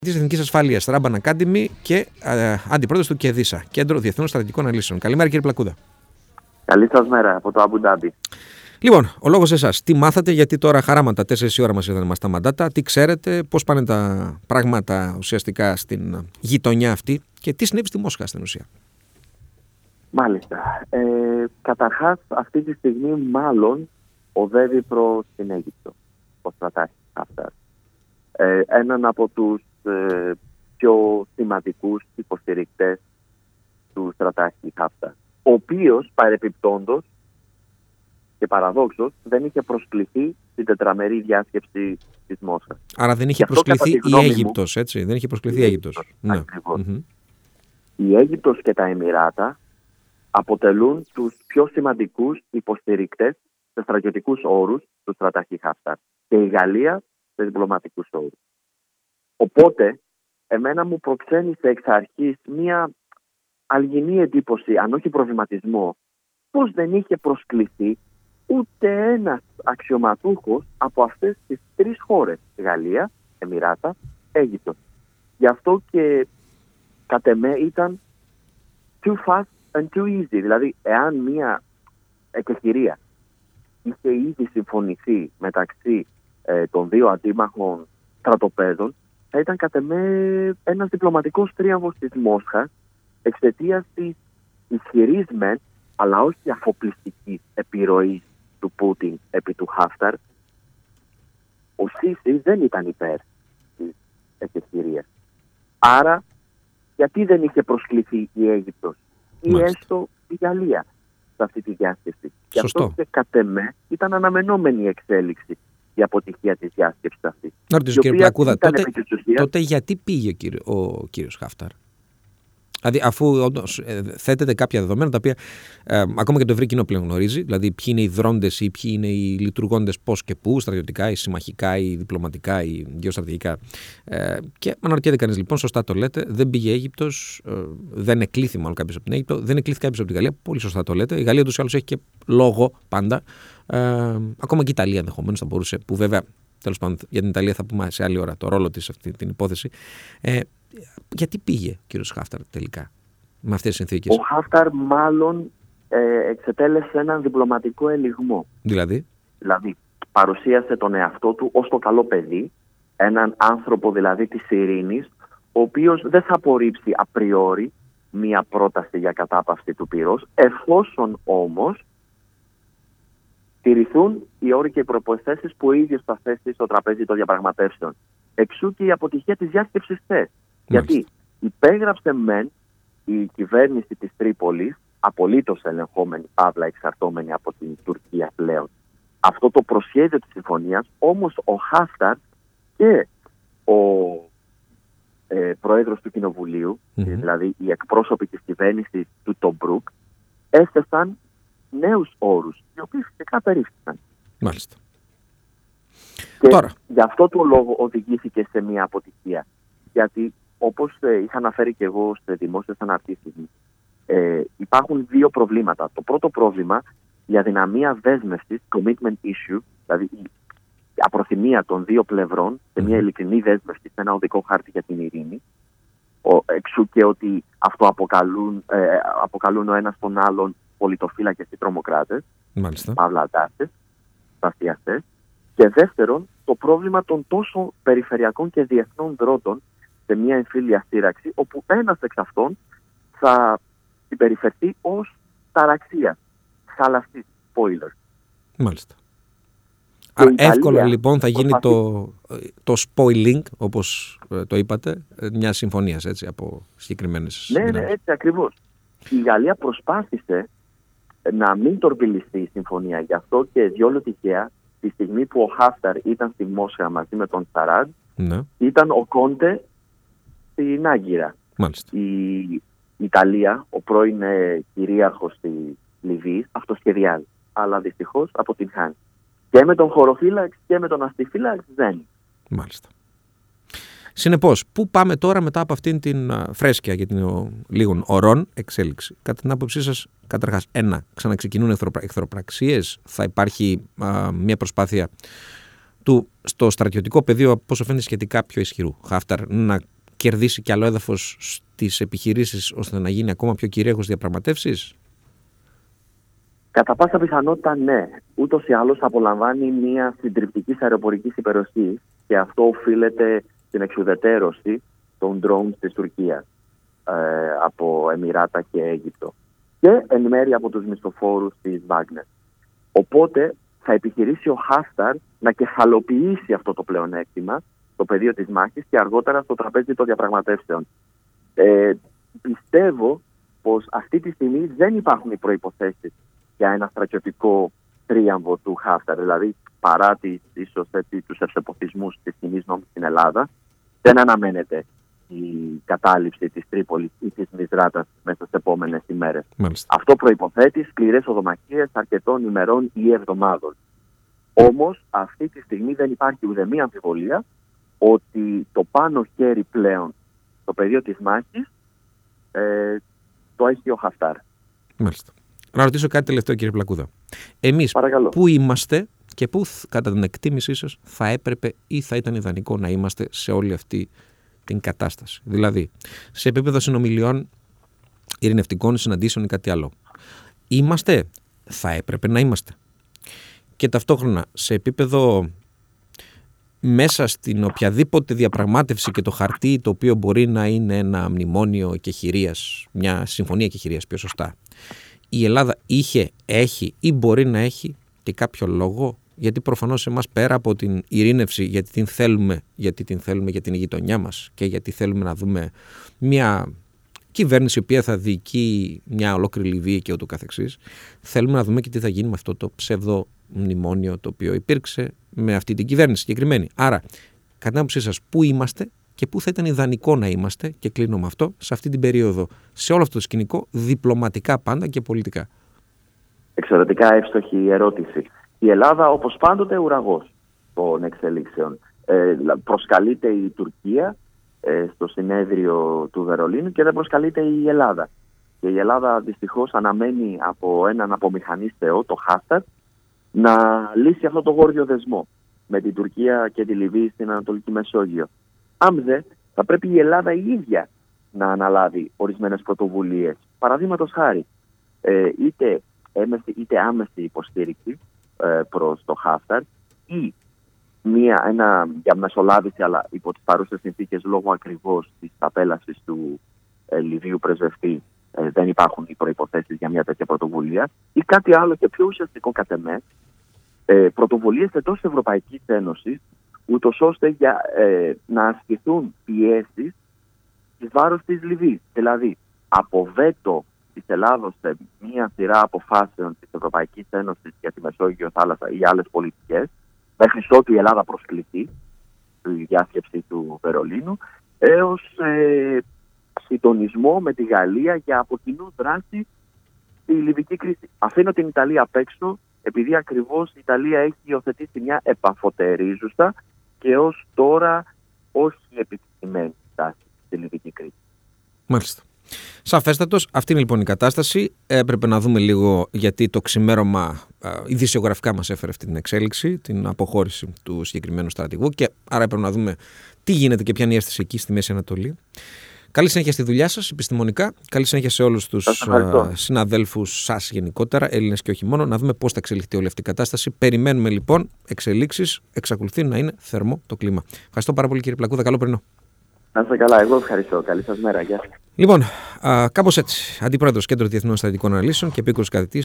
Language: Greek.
Της Εθνικής Ασφάλειας, Ράμπαν Academy και αντιπρόεδρος του ΚΕΔΙΣΑ, Κέντρο Διεθνών Στρατηγικών Αναλύσεων. Καλημέρα, κύριε Πλακούδα. Καλή σας μέρα από το Αμπου Ντάμπι. Λοιπόν, ο λόγος εσάς. Τι μάθατε, γιατί τώρα χαράματα 4 η ώρα μας είδαν τα μαντάτα, τι ξέρετε, πώς πάνε τα πράγματα ουσιαστικά στην γειτονιά αυτή και τι συνέβη στη Μόσχα στην ουσία. Μάλιστα. Καταρχάς, αυτή τη στιγμή μάλλον οδεύει προς την Αίγυπτο, ο στρατάρχης Χαφτάρ. Έναν από τους πιο σημαντικούς υποστηρικτές του στρατάρχη Χαφτάρ, ο οποίος παρεπιπτόντος και παραδόξως δεν είχε προσκληθεί στην τετραμερή διάσκεψη της Μόσχας. Άρα δεν είχε προσκληθεί η Αίγυπτος, έτσι, δεν είχε προσκληθεί η Αίγυπτος. Ναι. Η Αίγυπτος και τα Εμιράτα αποτελούν τους πιο σημαντικούς υποστηρικτές σε στρατιωτικούς όρους του στρατάρχη Χαφτάρ και η Γαλλία σε διπλωματικούς όρους. Οπότε, εμένα μου προξένησε εξ αρχής μία αλγινή εντύπωση, αν όχι προβληματισμό, πως δεν είχε προσκληθεί ούτε ένας αξιωματούχος από αυτές τις τρεις χώρες, Γαλλία, Εμιράτα, Αίγυπτος. Γι' αυτό και κατ' εμέ ήταν too fast and too easy. Δηλαδή, εάν μία εκεχηρία είχε ήδη συμφωνηθεί μεταξύ των δύο αντίμαχων στρατοπέδων, θα ήταν κατ' εμέ ένας διπλωματικός τρίαμβος της Μόσχας εξαιτίας της ισχυρής μεν, αλλά όχι αφοπλιστικής επιρροής του Πούτιν επί του Χαφτάρ. Ο Σίση δεν ήταν υπέρ της εκεχηρίας. Άρα, γιατί δεν είχε προσκληθεί η Αίγυπτος ή έστω η Γαλλία σε αυτή τη διάσκεψη. Γι' αυτό και κατ' εμέ ήταν αναμενόμενη η εξέλιξη, η αποτυχία της διάσκεψης αυτή. Να ρωτήσω, κύριε Πλακούδα, τότε γιατί πήγε ο κύριος Χαφτάρ? Δηλαδή, αφού όντως θέτεται κάποια δεδομένα τα οποία ακόμα και το ευρύ κοινό πλέον γνωρίζει, δηλαδή ποιοι είναι οι δρόντες ή ποιοι είναι οι λειτουργώντες πώς και πού, στρατιωτικά ή συμμαχικά ή διπλωματικά ή γεωστρατηγικά. Και αναρωτιέται κανείς, λοιπόν, σωστά το λέτε, δεν πήγε η Αίγυπτος, δεν εκλήθη μάλλον κάποιος από την Αίγυπτο, δεν εκλήθη κάποιος από τη Γαλλία. Πολύ σωστά το λέτε. Η Γαλλία ούτως ή άλλως έχει και λόγο πάντα. Ακόμα και η Ιταλία ενδεχομένως θα μπορούσε, που βέβαια τέλος πάντων για την Ιταλία θα πούμε σε άλλη ώρα το ρόλο της σε αυτή την υπόθεση. Γιατί πήγε ο κύριος Χαφτάρ τελικά με αυτές τις συνθήκες? Ο Χαφτάρ μάλλον εξετέλεσε έναν διπλωματικό ελιγμό. Δηλαδή παρουσίασε τον εαυτό του ως το καλό παιδί, έναν άνθρωπο δηλαδή της ειρήνης, ο οποίος δεν θα απορρίψει απριόρι μία πρόταση για κατάπαυση του πυρός, εφόσον όμως τηρηθούν οι όροι και οι προϋποθέσεις που ο ίδιος θα θέσει στο τραπέζι των διαπραγματεύσεων. Εξού και η αποτυχία της διάσκεψης χθες. Γιατί υπέγραψε μεν η κυβέρνηση της Τρίπολης, απολύτως ελεγχόμενη, παύλα εξαρτώμενη από την Τουρκία πλέον, αυτό το προσχέδιο της συμφωνίας, όμως ο Χαφτάρ και ο πρόεδρος του Κοινοβουλίου, δηλαδή οι εκπρόσωποι της κυβέρνησης του Τομπρούκ, έθεσαν νέους όρους, οι οποίοι φυσικά περίφθηκαν. Μάλιστα. Και τώρα, γι' αυτό το λόγο οδηγήθηκε σε μια αποτυχία. Γιατί, όπως είχα αναφέρει και εγώ σε δημόσιες αναρτήσεις, υπάρχουν δύο προβλήματα. Το πρώτο πρόβλημα, η αδυναμία δέσμευσης, commitment issue, δηλαδή η απροθυμία των δύο πλευρών σε μια ειλικρινή δέσμευση, σε ένα οδικό χάρτη για την ειρήνη. Εξού και ότι αυτό αποκαλούν ο ένας τον άλλον πολιτοφύλακες ή τρομοκράτες, παυλατάστες, στασιαστές. Και δεύτερον, το πρόβλημα των τόσο περιφερειακών και διεθνών δρότων σε μια εμφύλια σύραξη, όπου ένας εξ αυτών θα συμπεριφερθεί ως ταραξίας, χαλαστής, spoiler. Μάλιστα. Άρα εύκολα λοιπόν θα γίνει το spoiling, όπως το είπατε, μια συμφωνίας, έτσι, από συγκεκριμένες δυνάμεις. Ναι, έτσι ακριβώς. Η Γαλλία προσπάθησε να μην τορπιλιστεί η συμφωνία. Γι' αυτό και διόλου τυχαία, τη στιγμή που ο Χαφτάρ ήταν στη Μόσχα μαζί με τον Σαράντ, ήταν ο Κόντε στην Άγκυρα. Μάλιστα. Η Ιταλία, ο πρώην κυρίαρχος στη Λιβύη, αυτοσχεδιάζει. Αλλά δυστυχώς αποτυγχάνει. Και με τον χωροφύλαξ και με τον αστιφύλαξ δεν. Μάλιστα. Συνεπώς, πού πάμε τώρα μετά από αυτήν την φρέσκια για την λίγων ωρών εξέλιξη? Κατά την άποψή σας, καταρχάς, ξαναξεκινούν εχθροπραξίες, θα υπάρχει μια προσπάθεια του στο στρατιωτικό πεδίο, από όσο φαίνεται, σχετικά πιο ισχυρού Χάφταρ, να κερδίσει κι άλλο έδαφος στις επιχειρήσεις ώστε να γίνει ακόμα πιο κυρίαρχος διαπραγματεύσεις? Κατά πάσα πιθανότητα ναι. Ούτως ή άλλως απολαμβάνει μια συντριπτική αεροπορική υπεροχή και αυτό οφείλεται στην εξουδετερώση των drones της Τουρκίας από Εμιράτα και Αίγυπτο και εν μέρει από τους μισθοφόρους της Βάγνερ. Οπότε θα επιχειρήσει ο Χάφταρ να κεφαλοποιήσει αυτό το πλεονέκτημα στο πεδίο της μάχης και αργότερα στο τραπέζι των διαπραγματεύσεων. Πιστεύω πως αυτή τη στιγμή δεν υπάρχουν οι προϋποθέσεις για ένα στρατιωτικό τρίαμβο του Χάφταρ, δηλαδή παρά τους ευσεποτισμούς της κοινής νόμης στην Ελλάδα, δεν αναμένεται η κατάληψη της Τρίπολης ή της Μισράτας μέσα στις επόμενες ημέρες. Μάλιστα. Αυτό προϋποθέτει σκληρές οδομαχίες αρκετών ημερών ή εβδομάδων. Όμως αυτή τη στιγμή δεν υπάρχει ουδέμια αμφιβολία ότι το πάνω χέρι πλέον στο πεδίο της μάχης το έχει ο Χαφτάρ. Μάλιστα. Να ρωτήσω κάτι τελευταίο, κύριε Πλακούδα. Εμείς πού είμαστε και πού κατά την εκτίμησή σας θα έπρεπε ή θα ήταν ιδανικό να είμαστε σε όλη αυτή την κατάσταση? Δηλαδή, σε επίπεδο συνομιλιών, ειρηνευτικών συναντήσεων ή κάτι άλλο. Είμαστε, θα έπρεπε να είμαστε. Και ταυτόχρονα σε επίπεδο μέσα στην οποιαδήποτε διαπραγμάτευση και το χαρτί το οποίο μπορεί να είναι ένα μνημόνιο εκεχηρίας, μια συμφωνία εκεχηρίας πιο σωστά, η Ελλάδα έχει ή μπορεί να έχει και κάποιο λόγο? Γιατί προφανώς εμάς πέρα από την ειρήνευση, γιατί την θέλουμε για την γειτονιά μας και γιατί θέλουμε να δούμε μια κυβέρνηση η οποία θα διοικεί μια ολόκληρη Λιβύη και ούτω καθεξής, θέλουμε να δούμε και τι θα γίνει με αυτό το ψευδο μνημόνιο το οποίο υπήρξε με αυτή την κυβέρνηση συγκεκριμένη. Άρα, κατά την άποψή σας, πού είμαστε και πού θα ήταν ιδανικό να είμαστε, και κλείνω με αυτό, σε αυτή την περίοδο, σε όλο αυτό το σκηνικό, διπλωματικά πάντα και πολιτικά? Εξαιρετικά εύστοχη ερώτηση. Η Ελλάδα, όπως πάντοτε, ουραγός των εξελίξεων. Προσκαλείται η Τουρκία στο συνέδριο του Βερολίνου και δεν προσκαλείται η Ελλάδα. Και η Ελλάδα δυστυχώς αναμένει από έναν απομηχανής θεό, το Χάφταρ, να λύσει αυτό το γόρδιο δεσμό με την Τουρκία και τη Λιβύη στην Ανατολική Μεσόγειο. Άμδε, θα πρέπει η Ελλάδα η ίδια να αναλάβει ορισμένες πρωτοβουλίες. Παραδείγματος χάρη, είτε έμεση είτε άμεση υποστήριξη προς το Χάφταρ ή ένα διαμεσολάβηση, αλλά υπό τις παρούσες συνθήκες λόγω ακριβώς της απέλασης του Λιβύου πρεσβευτή δεν υπάρχουν οι προϋποθέσεις για μια τέτοια πρωτοβουλία, ή κάτι άλλο και πιο ουσιαστικό κατ' εμέ, πρωτοβουλίες εντός της Ευρωπαϊκής Ένωσης, ούτως ώστε να ασκηθούν πιέσεις εις βάρος της Λιβύης. Δηλαδή, από βέτο της Ελλάδος σε μια σειρά αποφάσεων της Ευρωπαϊκής Ένωσης για τη Μεσόγειο θάλασσα ή άλλες πολιτικές, μέχρι ότου η Ελλάδα προσκληθεί στη διάσκεψη του Βερολίνου, έως συντονισμό με τη Γαλλία για από κοινού δράση στη Λιβική κρίση. Αφήνω την Ιταλία απ' έξω, επειδή ακριβώς η Ιταλία έχει υιοθετήσει μια επαφωτερίζουσα και ως τώρα όχι επιτυχημένη στάση στη Λιβική κρίση. Μάλιστα. Σαφέστατος, αυτή είναι λοιπόν η κατάσταση. Έπρεπε να δούμε λίγο γιατί το ξημέρωμα ειδησιογραφικά μας έφερε αυτή την εξέλιξη, την αποχώρηση του συγκεκριμένου στρατηγού, και άρα έπρεπε να δούμε τι γίνεται και ποια είναι η αίσθηση εκεί στη Μέση Ανατολή. Καλή συνέχεια στη δουλειά σας επιστημονικά. Καλή συνέχεια σε όλους τους συναδέλφους σας γενικότερα, Έλληνες και όχι μόνο, να δούμε πώς θα εξελιχθεί όλη αυτή η κατάσταση. Περιμένουμε λοιπόν εξελίξεις. Εξακολουθεί να είναι θερμό το κλίμα. Ευχαριστώ πάρα πολύ, κύριε Πλακούδα. Καλό πρωινό. Να είστε καλά. Εγώ ευχαριστώ. Καλή σας μέρα. Γεια σας. Λοιπόν, κάπως έτσι. Αντιπρόεδρος Κέντρου Διεθνών Στρατηγικών Αναλύσεων και επίκουρος καθηγητής